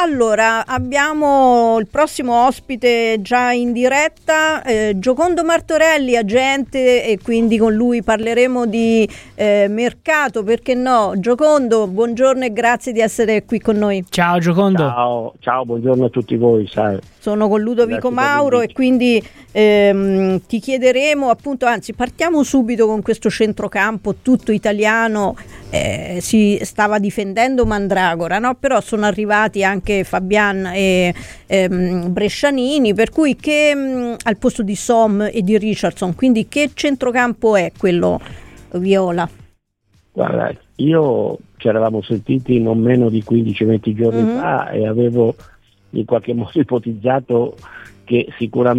Allora, abbiamo il prossimo ospite già in diretta, Giocondo Martorelli, agente, e quindi con lui parleremo di mercato, perché no? Giocondo, buongiorno e grazie di essere qui con noi. Ciao Giocondo. Ciao, buongiorno a tutti voi. Sono con Ludovico Mauro e quindi ti chiederemo appunto, anzi partiamo subito con questo centrocampo tutto italiano. Si stava difendendo Mandragora, no? Però sono arrivati anche Fabian e Brescianini, per cui al posto di Som e di Richardson, quindi che centrocampo è quello viola? Guarda, ci eravamo sentiti non meno di 15-20 giorni fa e avevo in qualche modo ipotizzato che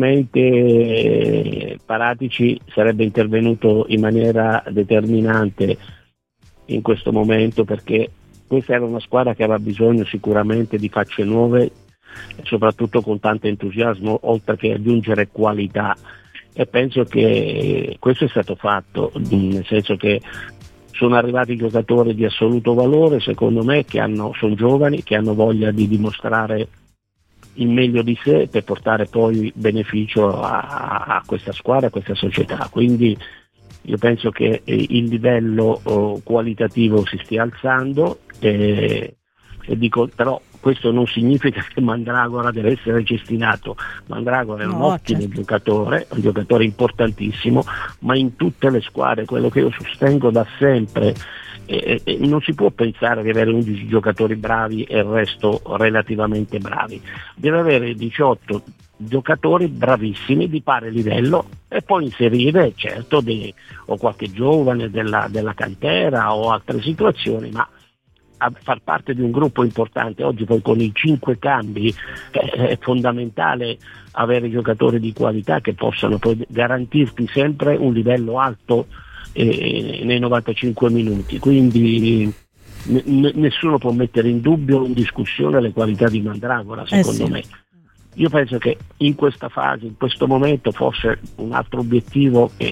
sicuramente Paratici sarebbe intervenuto in maniera determinante in questo momento, perché questa era una squadra che aveva bisogno sicuramente di facce nuove e soprattutto con tanto entusiasmo, oltre che aggiungere qualità, e penso che questo è stato fatto, nel senso che sono arrivati giocatori di assoluto valore, secondo me, sono giovani, che hanno voglia di dimostrare il meglio di sé per portare poi beneficio a questa squadra, a questa società. Quindi io penso che il livello qualitativo si stia alzando e dico, però questo non significa che Mandragora deve essere cestinato. Mandragora è un ottimo giocatore, un giocatore importantissimo, ma in tutte le squadre, quello che io sostengo da sempre, non si può pensare di avere 11 giocatori bravi e il resto relativamente bravi. Deve avere 18 giocatori bravissimi di pari livello e poi inserire certo o qualche giovane della cantera o altre situazioni, ma a far parte di un gruppo importante. Oggi poi con i 5 cambi è fondamentale avere giocatori di qualità che possano poi garantirti sempre un livello alto nei 95 minuti, quindi nessuno può mettere in dubbio o in discussione le qualità di Mandragora, secondo me. Io penso che in questa fase, in questo momento, forse un altro obiettivo che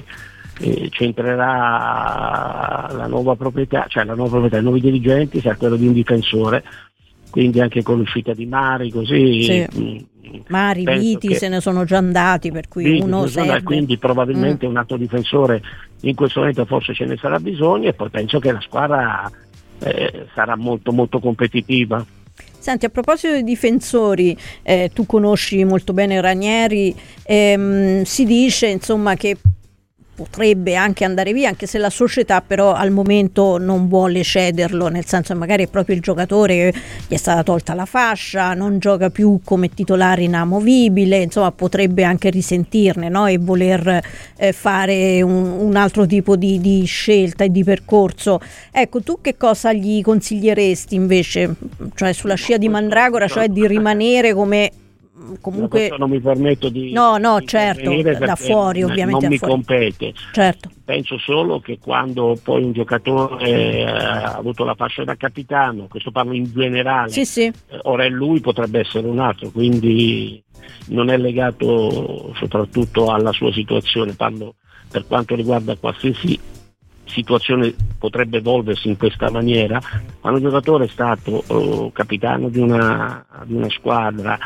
centrerà la nuova proprietà, i nuovi dirigenti, sarà quello di un difensore, quindi anche con l'uscita di Mari, così. Mari, Viti se ne sono già andati, per cui uno serve. Quindi probabilmente un altro difensore in questo momento forse ce ne sarà bisogno, e poi penso che la squadra sarà molto molto competitiva. Senti, a proposito dei difensori, tu conosci molto bene Ranieri, si dice insomma che potrebbe anche andare via, anche se la società però al momento non vuole cederlo, nel senso che magari è proprio il giocatore, gli è stata tolta la fascia, non gioca più come titolare inamovibile, insomma potrebbe anche risentirne, no? E voler fare un altro tipo di scelta e di percorso. Ecco, tu che cosa gli consiglieresti invece, cioè sulla scia di Mandragora, cioè di rimanere come comunque non mi permetto di certo, da fuori ovviamente non mi compete, certo. Penso solo che quando poi un giocatore ha avuto la fascia da capitano, questo parlo in generale, sì. Ora è lui, potrebbe essere un altro, quindi non è legato soprattutto alla sua situazione, parlo per quanto riguarda qualsiasi situazione potrebbe evolversi in questa maniera. Quando un giocatore è stato capitano di una squadra,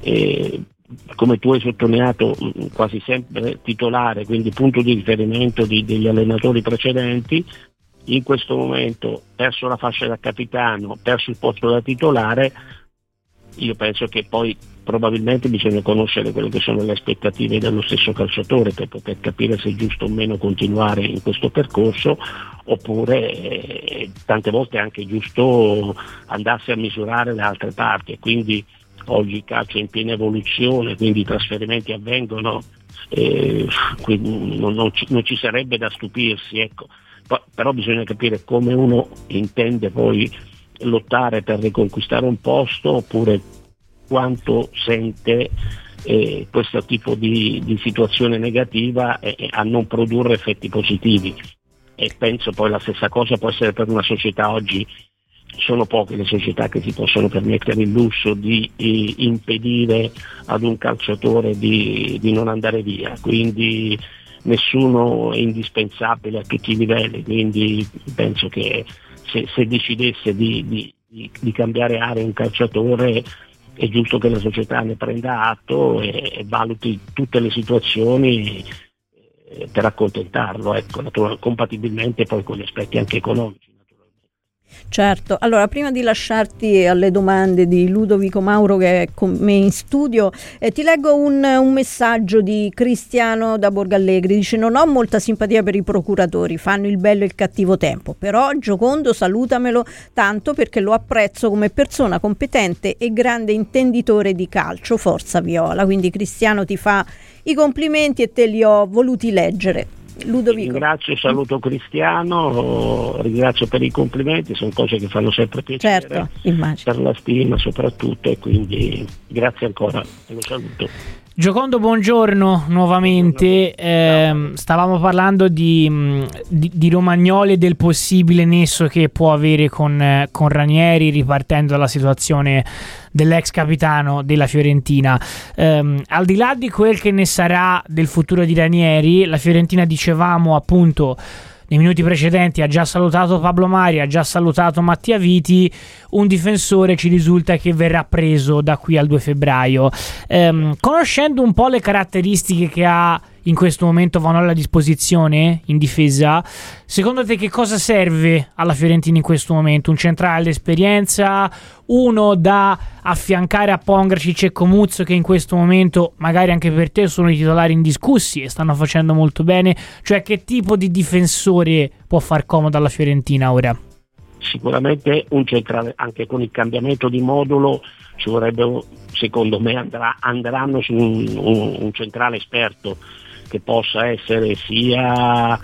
come tu hai sottolineato, quasi sempre titolare, quindi punto di riferimento degli allenatori precedenti, in questo momento perso la fascia da capitano, perso il posto da titolare, io penso che poi probabilmente bisogna conoscere quelle che sono le aspettative dello stesso calciatore per poter capire se è giusto o meno continuare in questo percorso, oppure tante volte è anche giusto andarsi a misurare le altre parti. Quindi oggi il calcio è in piena evoluzione, quindi i trasferimenti avvengono, quindi non ci sarebbe da stupirsi, ecco. Però bisogna capire come uno intende poi lottare per riconquistare un posto, oppure quanto sente questo tipo di situazione negativa a non produrre effetti positivi. E penso poi la stessa cosa può essere per una società. Oggi sono poche le società che si possono permettere il lusso di impedire ad un calciatore di non andare via, quindi nessuno è indispensabile a tutti i livelli, quindi penso che se decidesse di cambiare area un calciatore, è giusto che la società ne prenda atto e valuti tutte le situazioni per accontentarlo, ecco, compatibilmente poi con gli aspetti anche economici. Certo, allora prima di lasciarti alle domande di Ludovico Mauro che è con me in studio, ti leggo un messaggio di Cristiano da Borgo Allegri. Dice: non ho molta simpatia per i procuratori, fanno il bello e il cattivo tempo, però Giocondo salutamelo tanto perché lo apprezzo come persona competente e grande intenditore di calcio, forza Viola. Quindi Cristiano ti fa i complimenti e te li ho voluti leggere. Ludovico. Ringrazio, saluto Cristiano, ringrazio per i complimenti, sono cose che fanno sempre piacere, certo, immagino, per la stima soprattutto, e quindi grazie ancora, te lo saluto. Giocondo, buongiorno nuovamente. Stavamo parlando di Romagnoli e del possibile nesso che può avere con Ranieri, ripartendo dalla situazione dell'ex capitano della Fiorentina. Al di là di quel che ne sarà del futuro di Ranieri, la Fiorentina, dicevamo appunto nei minuti precedenti, ha già salutato Pablo Mari, ha già salutato Mattia Viti. Un difensore ci risulta che verrà preso da qui al 2 febbraio. Conoscendo un po' le caratteristiche che ha in questo momento Vanoli a disposizione in difesa, secondo te che cosa serve alla Fiorentina in questo momento? Un centrale d'esperienza, uno da affiancare a Pongracic e Comuzzo, che in questo momento magari anche per te sono i titolari indiscussi e stanno facendo molto bene? Cioè, che tipo di difensore può far comodo alla Fiorentina ora? Sicuramente un centrale, anche con il cambiamento di modulo ci vorrebbe, secondo me andranno su un centrale esperto che possa essere sia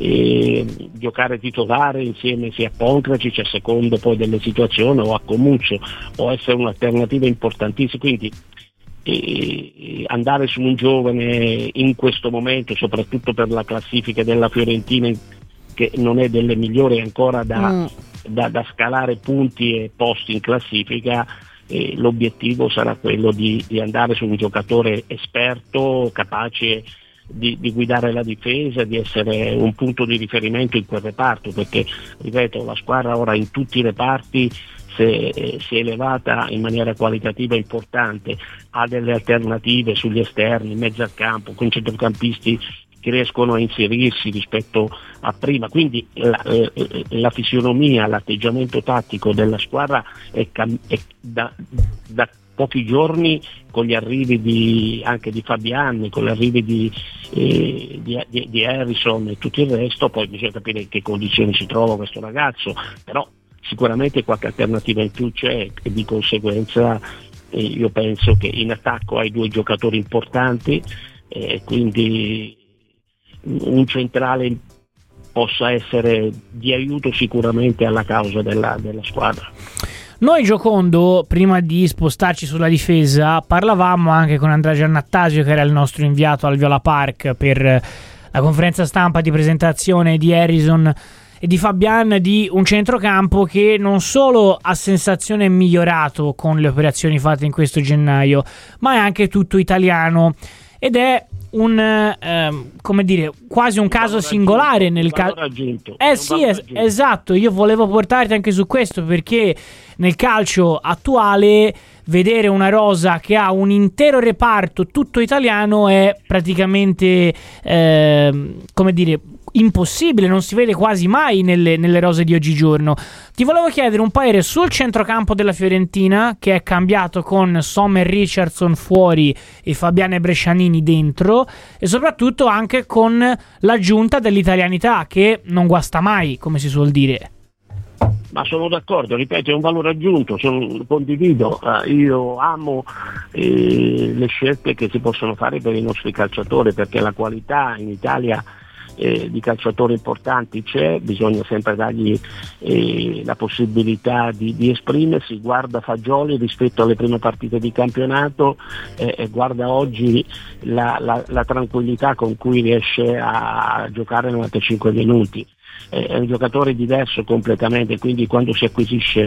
giocare titolare insieme sia a Pongracic, a secondo poi delle situazioni, o a Comuzzo, o essere un'alternativa importantissima. Quindi andare su un giovane in questo momento, soprattutto per la classifica della Fiorentina che non è delle migliori ancora da scalare punti e posti in classifica, l'obiettivo sarà quello di andare su un giocatore esperto, capace di guidare la difesa, di essere un punto di riferimento in quel reparto, perché ripeto, la squadra ora in tutti i reparti si è elevata in maniera qualitativa importante, ha delle alternative sugli esterni, in mezzo al campo, con centrocampisti che riescono a inserirsi rispetto a prima, quindi la fisionomia, l'atteggiamento tattico della squadra è da pochi giorni, con gli arrivi anche di Fabian, con gli arrivi di Harrison e tutto il resto. Poi bisogna capire in che condizioni si trova questo ragazzo, però sicuramente qualche alternativa in più c'è, e di conseguenza io penso che in attacco hai due giocatori importanti, quindi un centrale possa essere di aiuto sicuramente alla causa della squadra. Noi, Giocondo, prima di spostarci sulla difesa, parlavamo anche con Andrea Giannattasio, che era il nostro inviato al Viola Park per la conferenza stampa di presentazione di Harrison e di Fabian, di un centrocampo che non solo a sensazione è migliorato con le operazioni fatte in questo gennaio, ma è anche tutto italiano, ed è come dire, quasi un caso singolare nel calcio. Esatto, io volevo portarti anche su questo, perché nel calcio attuale vedere una rosa che ha un intero reparto tutto italiano è praticamente come dire impossibile, non si vede quasi mai nelle rose di oggigiorno. Ti volevo chiedere un parere sul centrocampo della Fiorentina, che è cambiato con Sommer, Richardson fuori e Fabiane Brescianini dentro, e soprattutto anche con l'aggiunta dell'italianità, che non guasta mai, come si suol dire. Ma sono d'accordo, ripeto, è un valore aggiunto, condivido, io amo le scelte che si possono fare per i nostri calciatori, perché la qualità in Italia di calciatori importanti c'è, bisogna sempre dargli la possibilità di esprimersi. Guarda Fagioli rispetto alle prime partite di campionato, guarda oggi la tranquillità con cui riesce a giocare 95 minuti. È un giocatore diverso completamente, quindi quando si acquisisce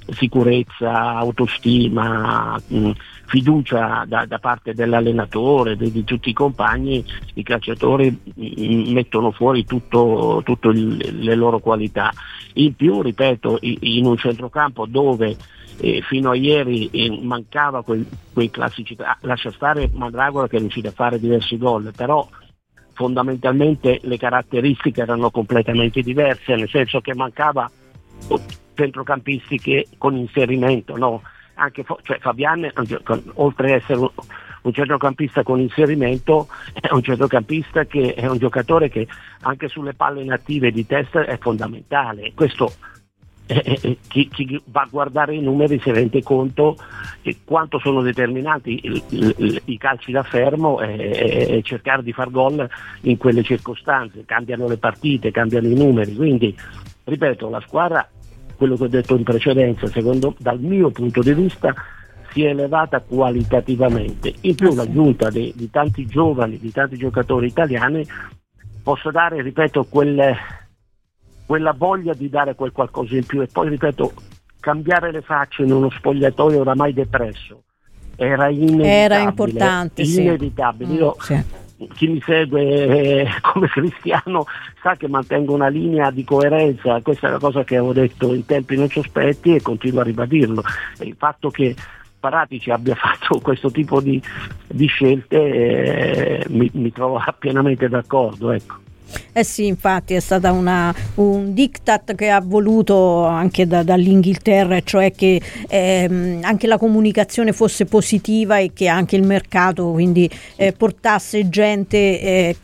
sicurezza, autostima, fiducia da parte dell'allenatore, di tutti i compagni, i calciatori mettono fuori tutto le loro qualità. In più, ripeto, in un centrocampo dove fino a ieri mancava quei classici, lascia stare Mandragora che è riuscito a fare diversi gol, però fondamentalmente le caratteristiche erano completamente diverse, nel senso che mancava centrocampisti che con inserimento, no? Anche cioè Fabian, oltre ad essere un centrocampista con inserimento, è un centrocampista che è un giocatore che anche sulle palle native di testa è fondamentale. Questo chi va a guardare i numeri si rende conto di quanto sono determinanti i calci da fermo e cercare di far gol in quelle circostanze. Cambiano le partite, cambiano i numeri, quindi ripeto, la squadra, quello che ho detto in precedenza, dal mio punto di vista si è elevata qualitativamente. In più l'aggiunta di tanti giovani, di tanti giocatori italiani possa dare, ripeto, quella voglia di dare quel qualcosa in più. E poi ripeto, cambiare le facce in uno spogliatoio oramai depresso era inevitabile. Era importante, inevitabile. Sì. Io, chi mi segue come cristiano sa che mantengo una linea di coerenza, questa è una cosa che avevo detto in tempi non sospetti e continuo a ribadirlo. E il fatto che Paratici abbia fatto questo tipo di scelte mi trovo pienamente d'accordo, ecco. Eh sì, infatti è stata un diktat che ha voluto anche dall'Inghilterra, cioè che anche la comunicazione fosse positiva e che anche il mercato quindi portasse gente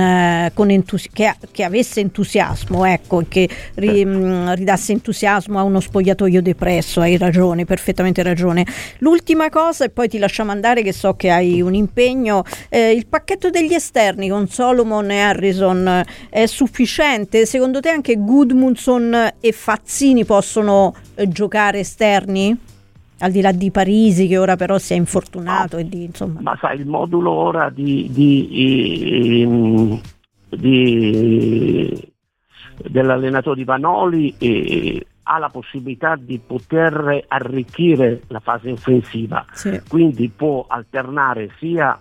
che avesse entusiasmo, ecco, che ridasse entusiasmo a uno spogliatoio depresso. Hai ragione, perfettamente ragione. L'ultima cosa e poi ti lasciamo andare che so che hai un impegno, il pacchetto degli esterni con Solomon e Harrison è sufficiente? Secondo te anche Gudmundsson e Fazzini possono giocare esterni? Al di là di Parisi che ora però si è infortunato insomma. Ma sai, il modulo ora dell'allenatore di Vanoli ha la possibilità di poter arricchire la fase offensiva, sì. Quindi può alternare sia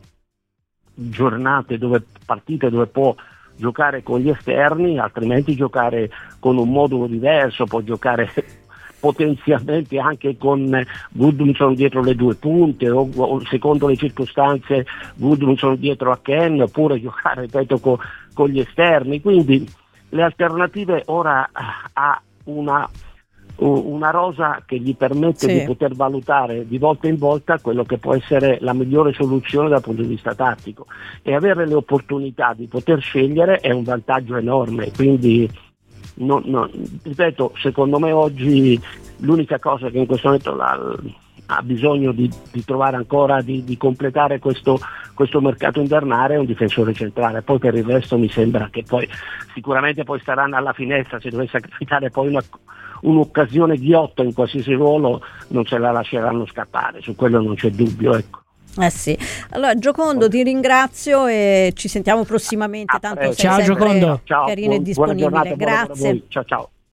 partite dove può giocare con gli esterni, altrimenti giocare con un modulo diverso, può giocare potenzialmente anche con Gudmundsson dietro le due punte o secondo le circostanze Gudmundsson dietro a Ken, oppure giocare, ripeto, con gli esterni. Quindi le alternative ora ha una rosa che gli permette di poter valutare di volta in volta quello che può essere la migliore soluzione dal punto di vista tattico, e avere le opportunità di poter scegliere è un vantaggio enorme. Quindi ripeto, secondo me oggi l'unica cosa che in questo momento ha bisogno di trovare ancora, di completare questo mercato invernale, è un difensore centrale. Poi per il resto mi sembra che poi sicuramente poi staranno alla finestra, se dovesse capitare poi un'occasione ghiotta in qualsiasi ruolo non se la lasceranno scappare, su quello non c'è dubbio, ecco. Sì. Allora Giocondo, ti ringrazio e ci sentiamo prossimamente, tanto sei ciao Giocondo, carino e disponibile. Grazie. Ciao.